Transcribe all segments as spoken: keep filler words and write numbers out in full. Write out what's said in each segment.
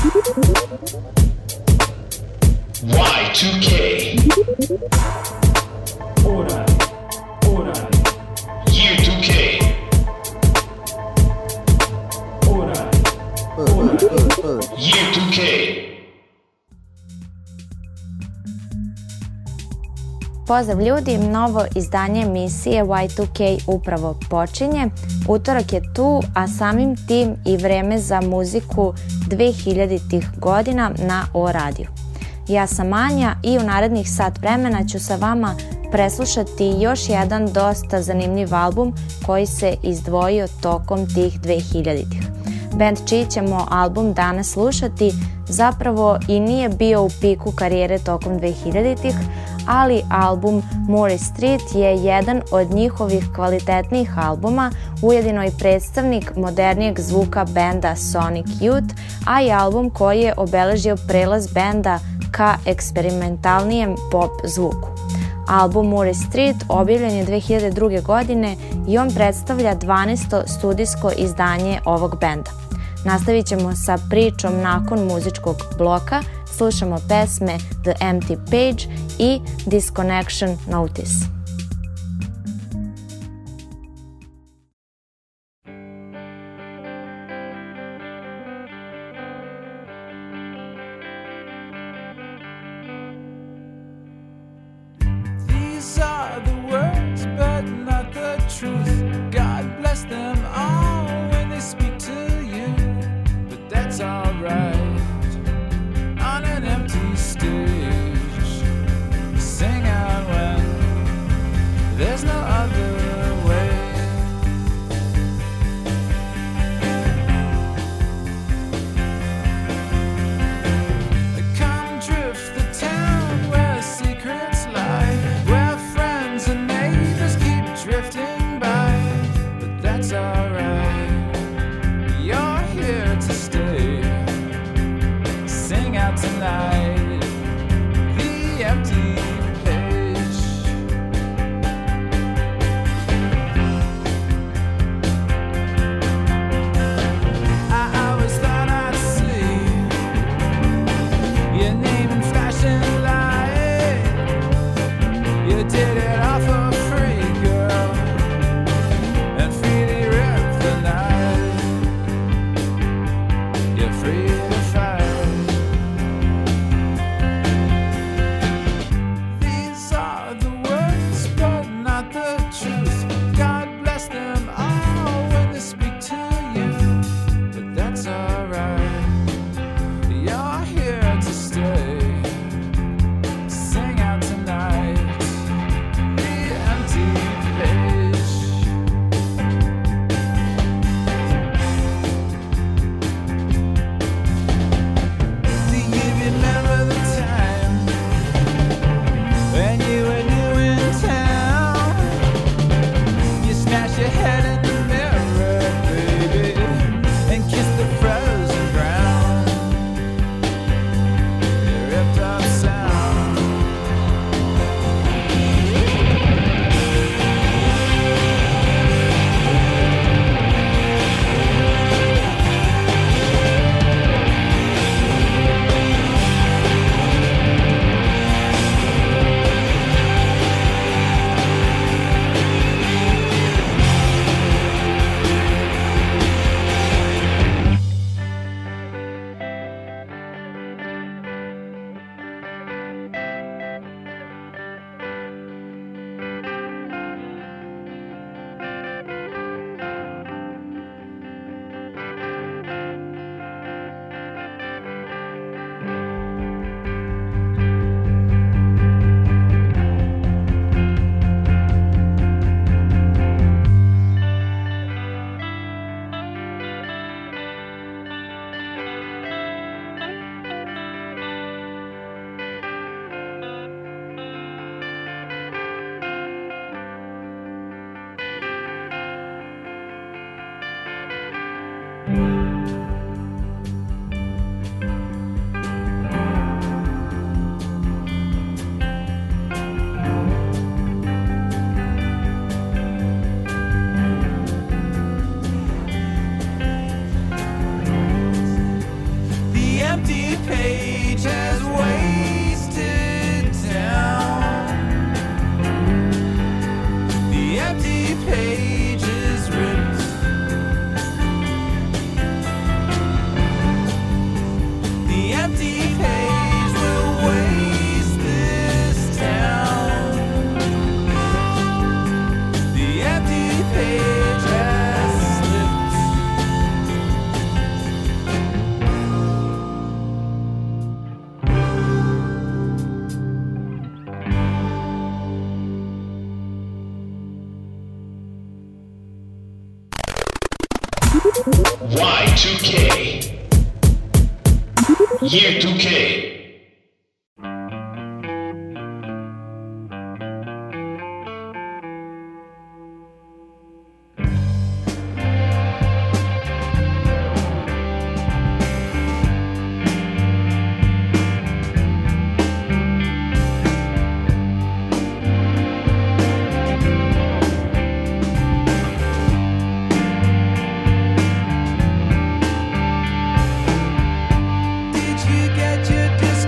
Y two K. Ora, ora, Year two K. ora, ora. Year two K. Pozdrav ljudi, novo izdanje emisije Y two K upravo počinje. Utorak je tu, a samim tim i vreme za muziku dvehiljaditih godina na O radiju. Ja sam Anja i u narednih sat vremena ću sa vama preslušati još jedan dosta zanimljiv album koji se izdvojio tokom tih dvehiljaditih. Band čiji ćemo album danas slušati zapravo i nije bio u piku karijere tokom dvehiljaditih, ali album Moore Street je jedan od njihovih kvalitetnijih albuma, ujedino i predstavnik modernijeg zvuka benda Sonic Youth, a i album koji je obeležio prelaz benda ka eksperimentalnijem pop zvuku. Album Moore Street objavljen je dve hiljade druge. godine i on predstavlja dvanaesto studijsko izdanje ovog benda. Nastavit ćemo sa pričom nakon muzičkog bloka, slušamo pesme The Empty Page i Disconnection Notice. These are the words, but not the truth. God bless them all when they speak to you, but that's alright. On an empty stage, sing out when there's no other way. Come drift the town where secrets lie, where friends and neighbors keep drifting by, but that's alright. You're here to stay. Sing out tonight, the empty page. I always thought I'd see your name in flashing light. You did it all for free, girl, and freely ripped the night. empty page has wasted down. The empty page is ripped. The empty page will waste this town. The empty page has slipped. Y two K. Year two K. Did you get your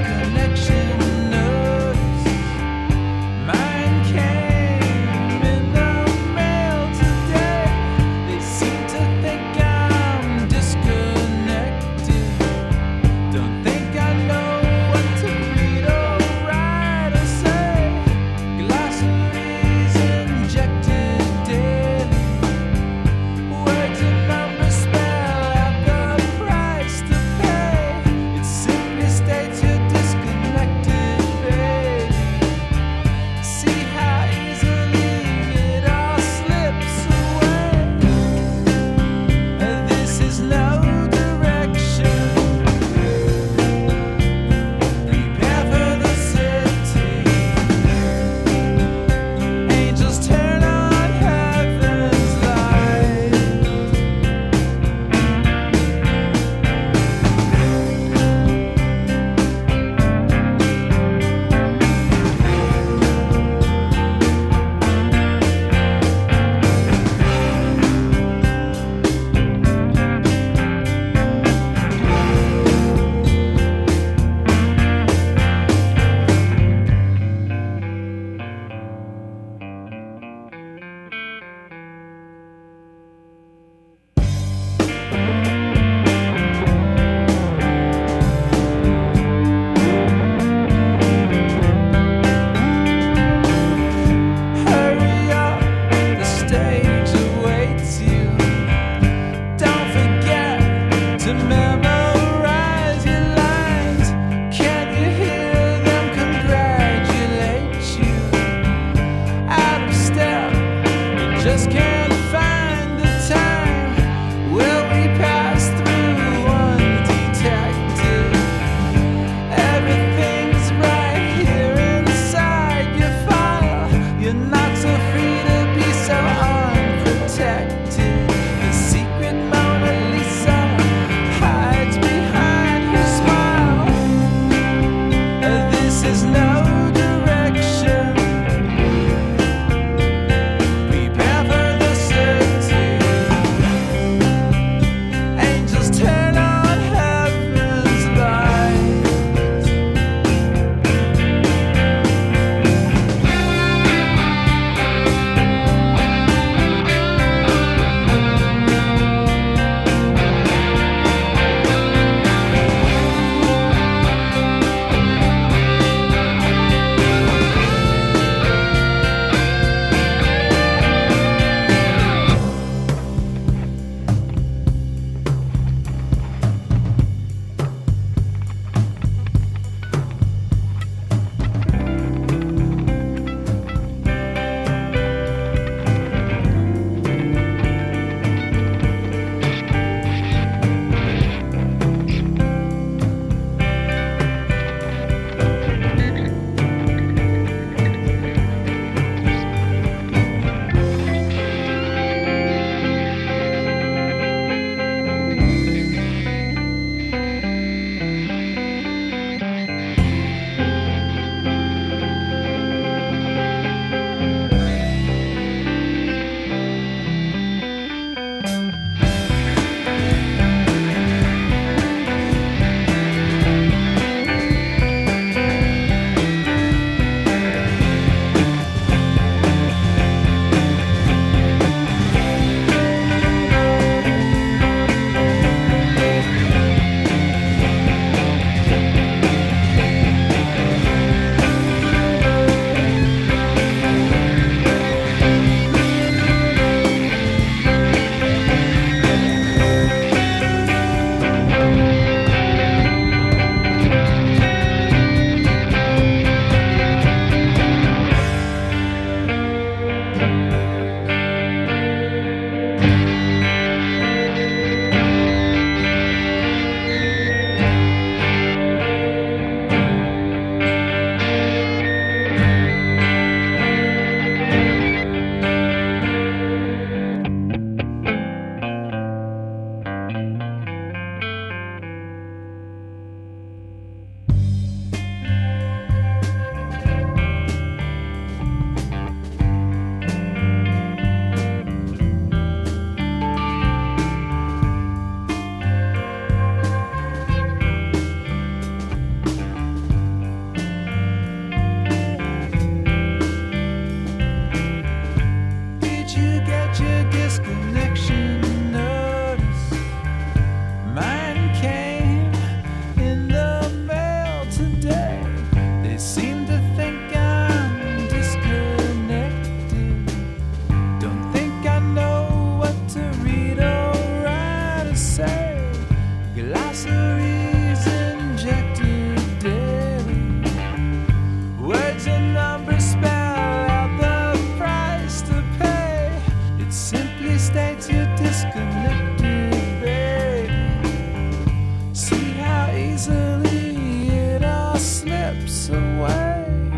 glossaries injected daily. Words and numbers spell out the price to pay. It simply states you're disconnected, babe. See how easily it all slips away.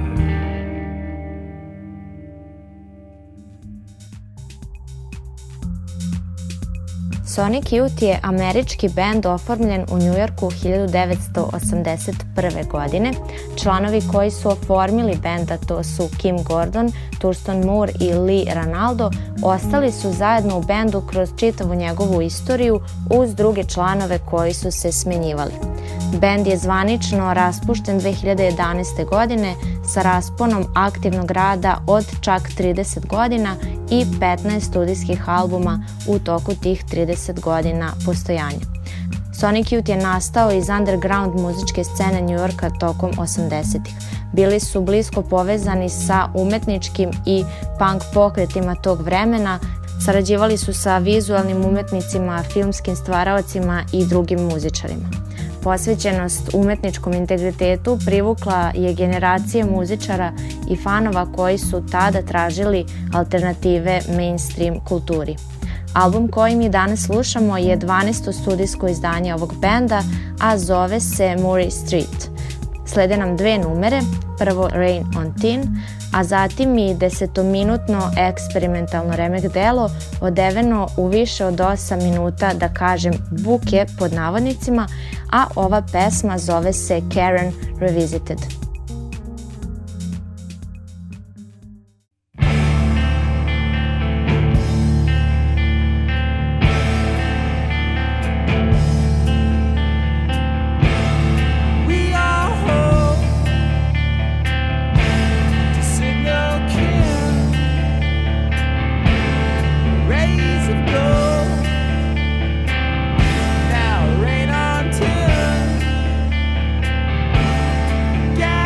Sonic Youth je američki bend oformljen u Njujorku hiljadu devetsto osamdeset prve. godine. Članovi koji su oformili benda to su Kim Gordon, Thurston Moore i Lee Ranaldo. Ostali su zajedno u bendu kroz čitavu njegovu istoriju uz druge članove koji su se smenjivali. Bend je zvanično raspušten dve hiljade jedanaeste. godine sa rasponom aktivnog rada od čak trideset godina i petnaest studijskih albuma u toku tih trideset godina postojanja. Sonic Youth je nastao iz underground muzičke scene Njujorka tokom osamdesetih. Bili su blisko povezani sa umetničkim i punk pokretima tog vremena, sarađivali su sa vizualnim umetnicima, filmskim stvaraocima i drugim muzičarima. Posvećenost umetničkom integritetu privukla je generacije muzičara i fanova koji su tada tražili alternative mainstream kulturi. Album koji mi danas slušamo je dvanaesto studijsko izdanje ovog benda, a zove se Murray Street. Slede nam dve numere, prvo Rain on Tin, a zatim i desetominutno eksperimentalno remek delo odeveno u više od osam minuta, da kažem buke pod navodnicima, a ova pesma zove se Karen Revisited. Yeah.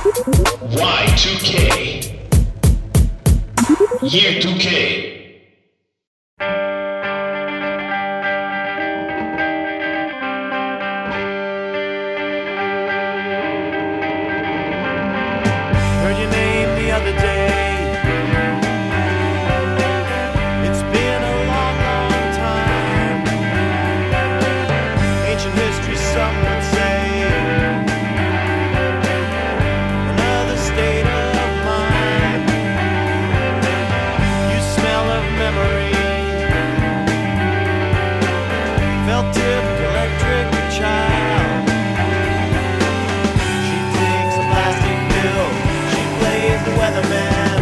Y two K. Year two K. Heard your name the other day. It's been a long, long time. Ancient history, some would say. Another state of mind. You smell of memory. Felt tipped electric child. She takes a plastic pill. She plays the weatherman.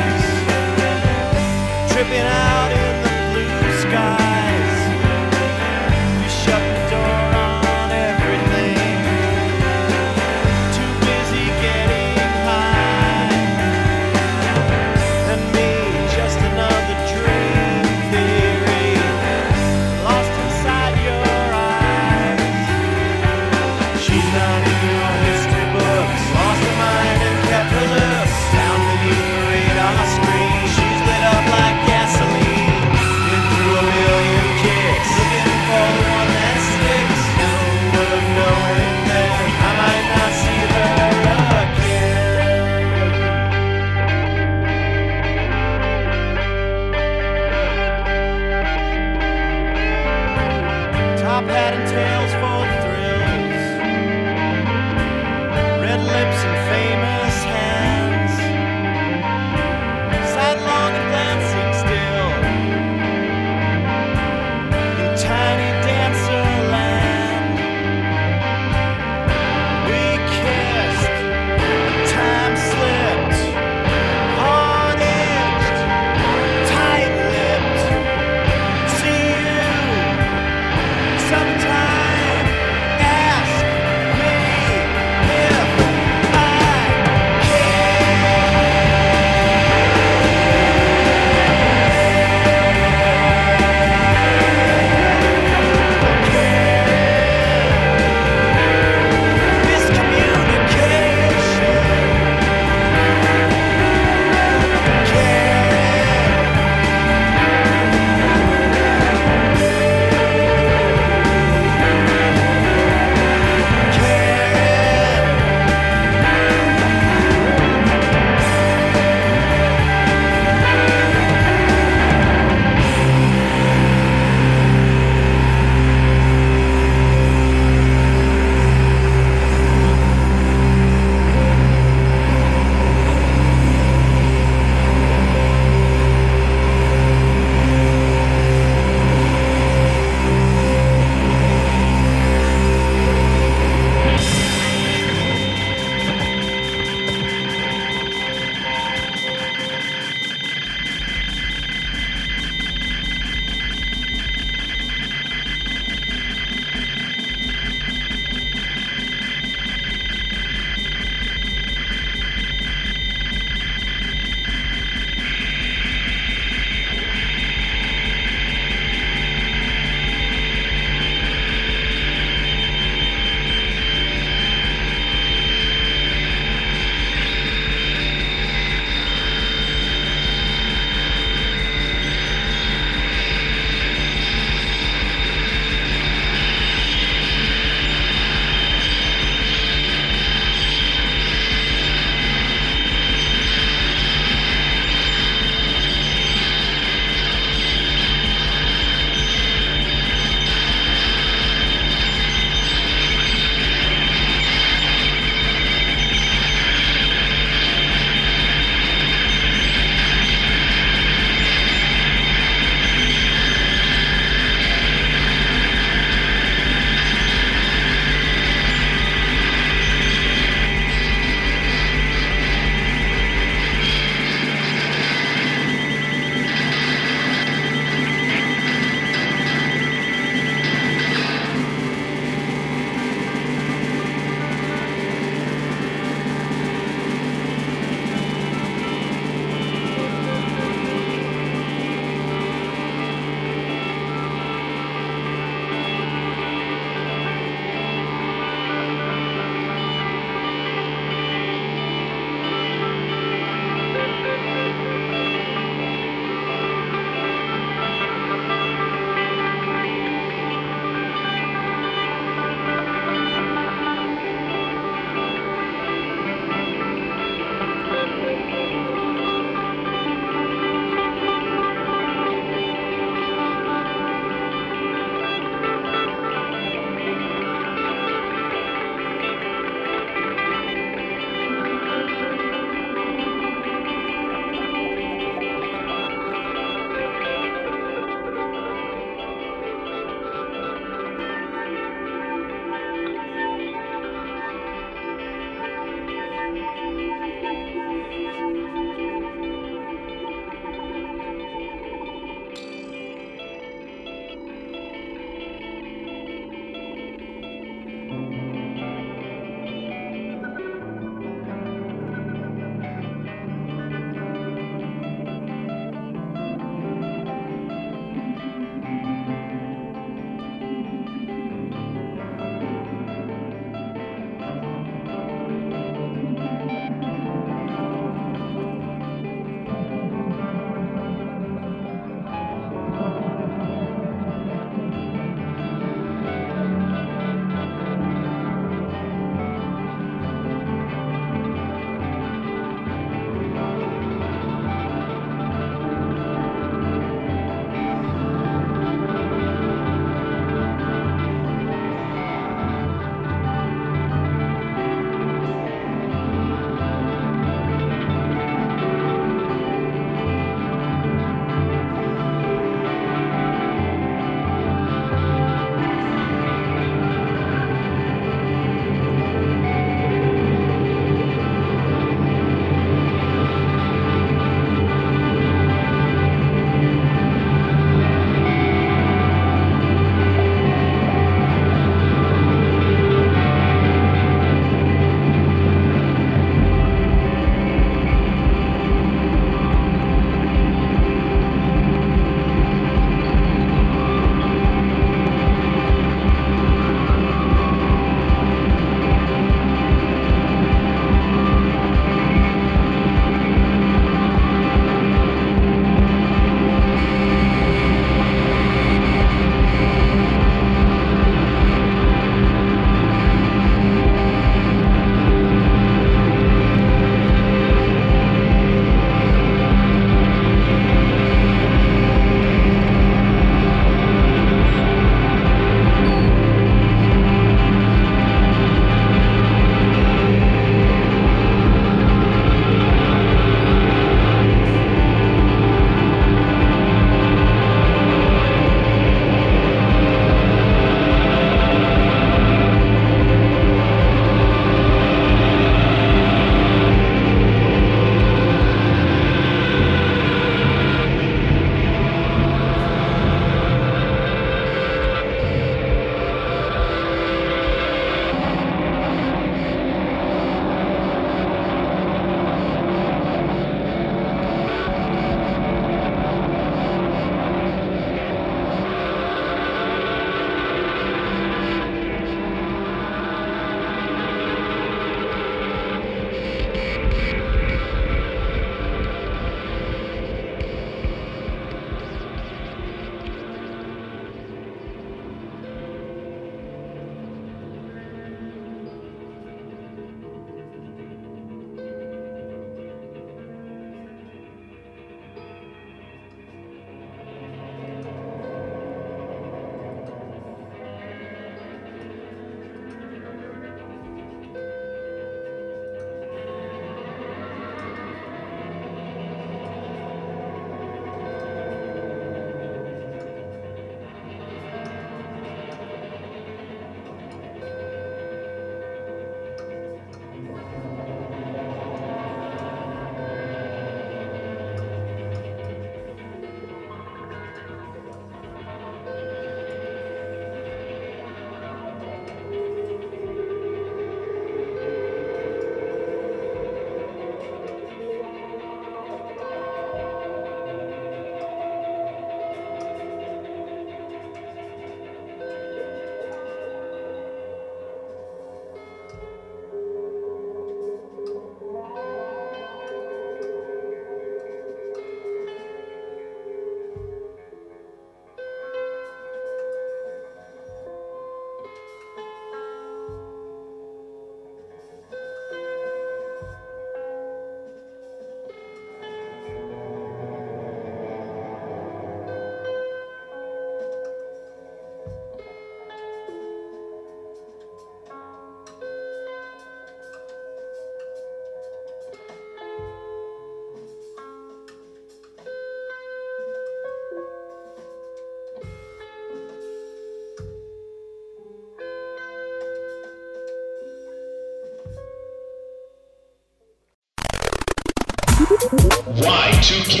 Y two K.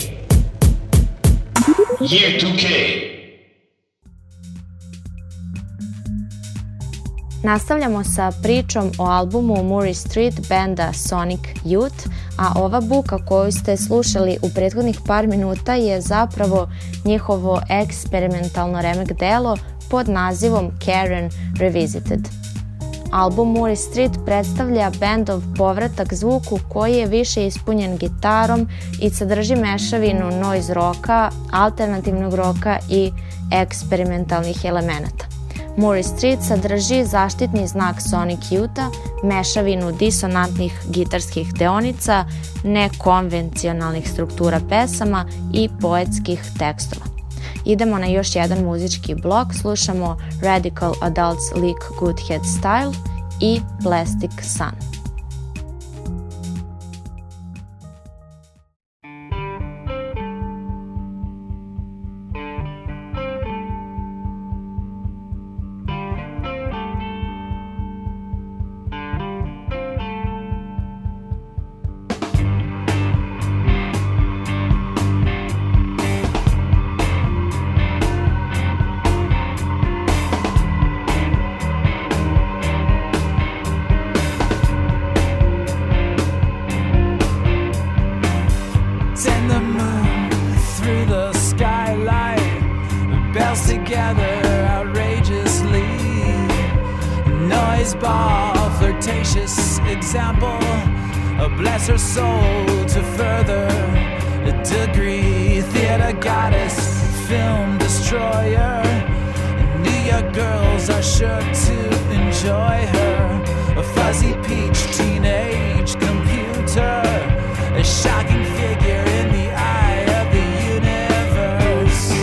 Year two K. Nastavljamo sa pričom o albumu Murray Street benda Sonic Youth, a ova buka koju ste slušali u prethodnih par minuta je zapravo njihovo eksperimentalno remek delo pod nazivom Karen Revisited. Album Murray Street predstavlja bendov povratak zvuku koji je više ispunjen gitarom i sadrži mešavinu noise roka, alternativnog roka i eksperimentalnih elemenata. Murray Street sadrži zaštitni znak Sonic Youth-a, mešavinu disonantnih gitarskih deonica, nekonvencionalnih struktura pesama i poetskih tekstova. Idemo na još jedan muzički blok, slušamo Radical Adults Lick Good Head Style i Plastic Sun. Bless her soul to further a degree. Theater goddess, film destroyer. New York girls are sure to enjoy her. A fuzzy peach teenage computer, a shocking figure in the eye of the universe.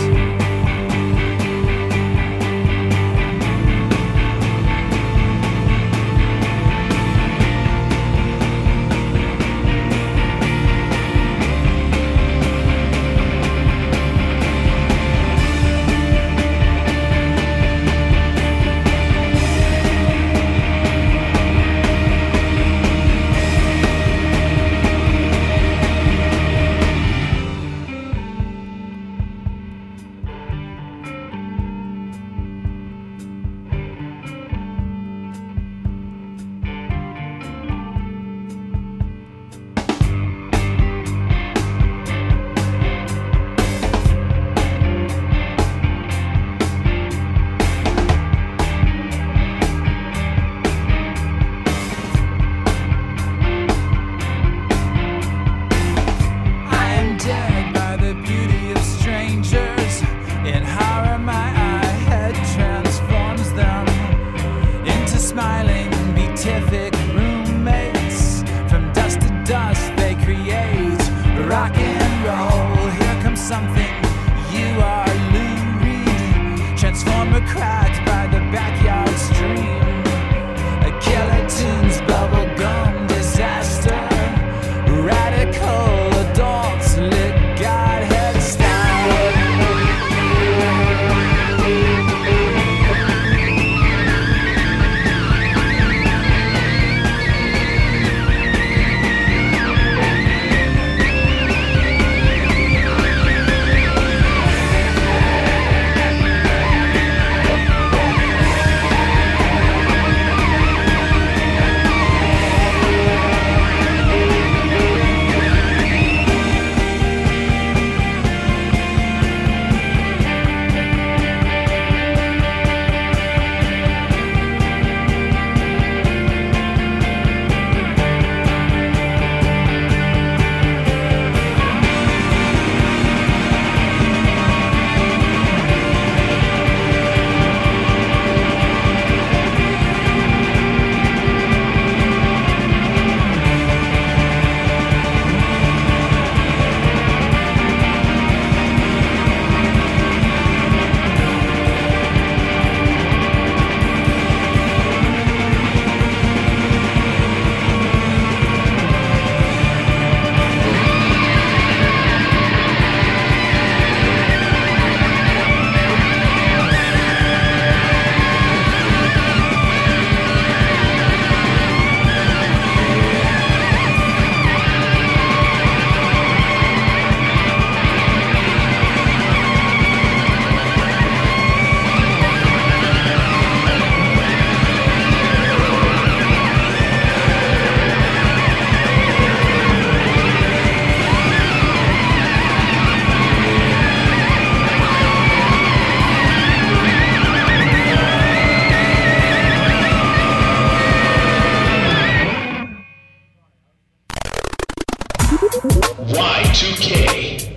Y two K.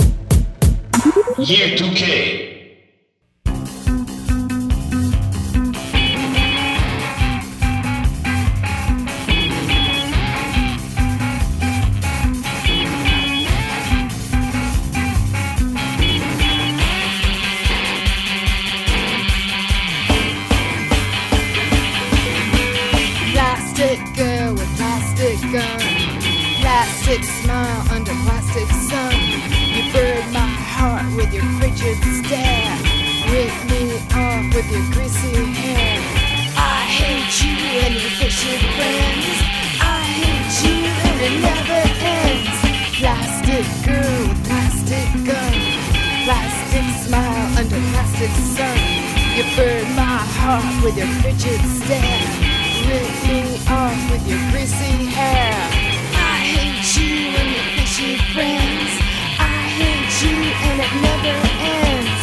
Year two K. Plastic girl with plastic gun, plastic smile under plastic sun. You burn my heart with your frigid stare, rip me off with your greasy hair. I hate you and your fishy friends, I hate you and it never ends. Plastic girl with plastic gun, plastic smile under plastic sun. You burn my heart with your frigid stare, rip me off with your greasy hair. I hate you and your fishy friends, I hate you and it never ends.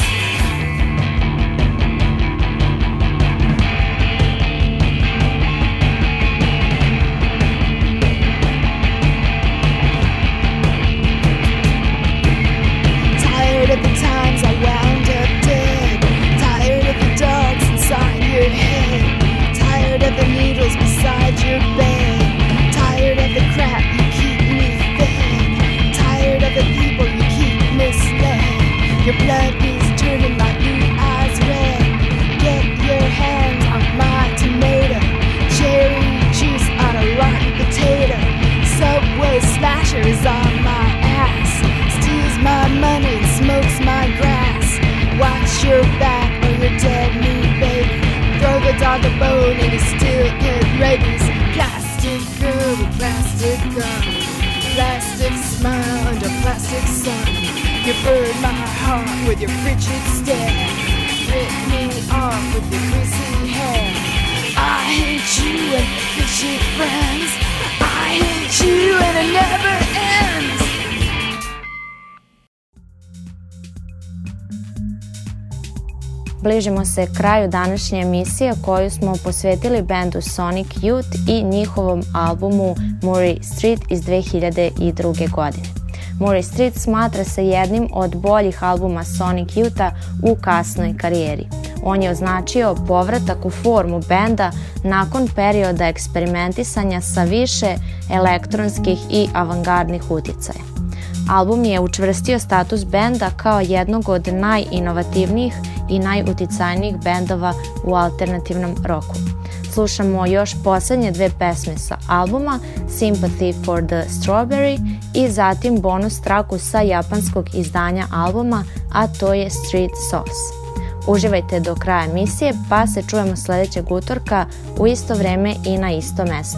Tired of the times I wound up dead, tired of the dogs inside your head, tired of the needles beside your bed, tired of the crap you keep me fed, tired of the people you keep misled. Your blood is turning my blue eyes red. Get your hands off my tomato, cherry juice on a rotten potato. Subway slasher is on my ass, steals my money and smokes my grass. Watch your back or you're dead meat, baby. Throw the dog a bone and he still get rabies. Plastic girl with plastic gun, plastic smile under plastic sun. You burn my heart with your frigid stare, rip me off with your greasy hair. I hate you and fishy friends, I hate you and it never ends. Bližimo se kraju današnje emisije koju smo posvetili bendu Sonic Youth i njihovom albumu Murray Street iz dve hiljade druge. godine. Murray Street smatra se jednim od boljih albuma Sonic Youth-a u kasnoj karijeri. On je označio povratak u formu benda nakon perioda eksperimentisanja sa više elektronskih i avangardnih uticaja. Album je učvrstio status benda kao jednog od najinovativnijih i najuticajnijih bendova u alternativnom roku. Slušamo još posljednje dve pesme sa albuma, Sympathy for the Strawberry i zatim bonus traku sa japanskog izdanja albuma, a to je Street Sauce. Uživajte do kraja emisije, pa se čujemo sljedećeg utorka u isto vreme i na isto mesto.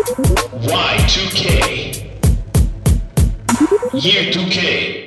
Y two K. Year two K.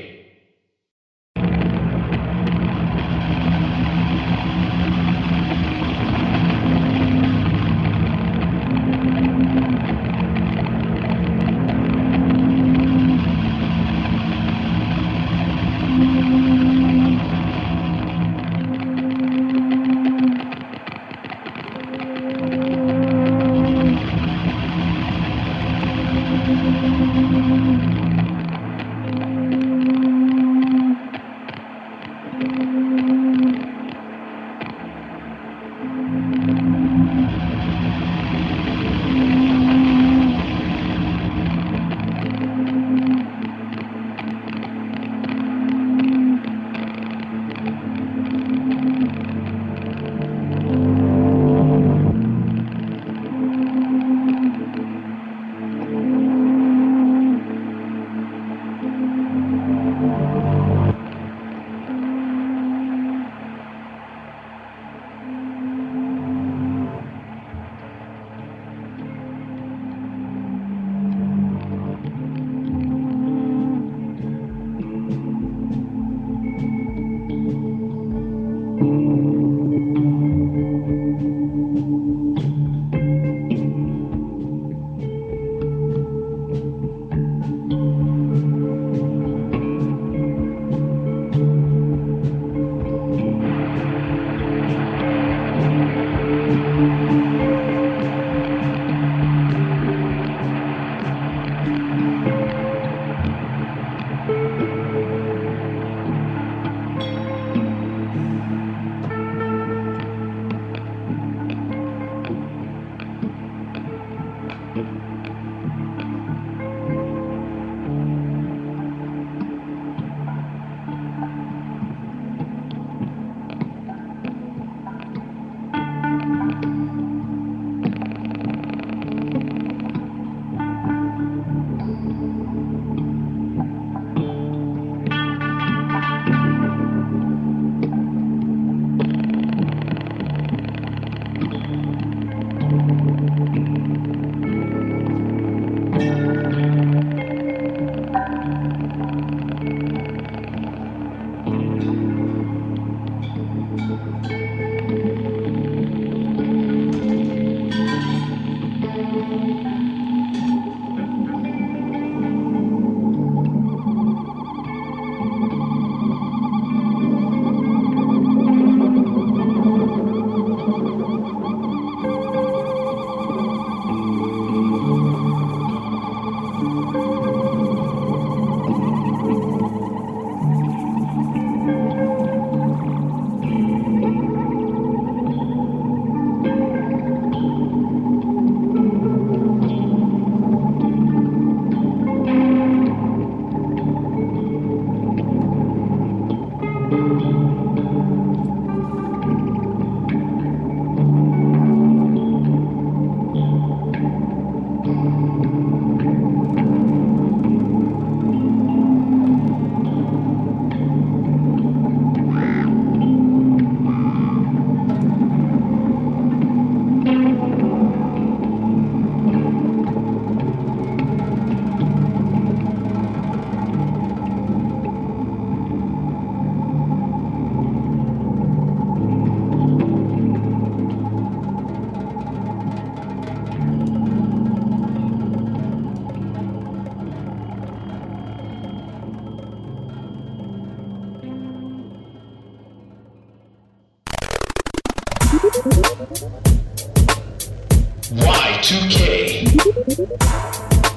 Y two K.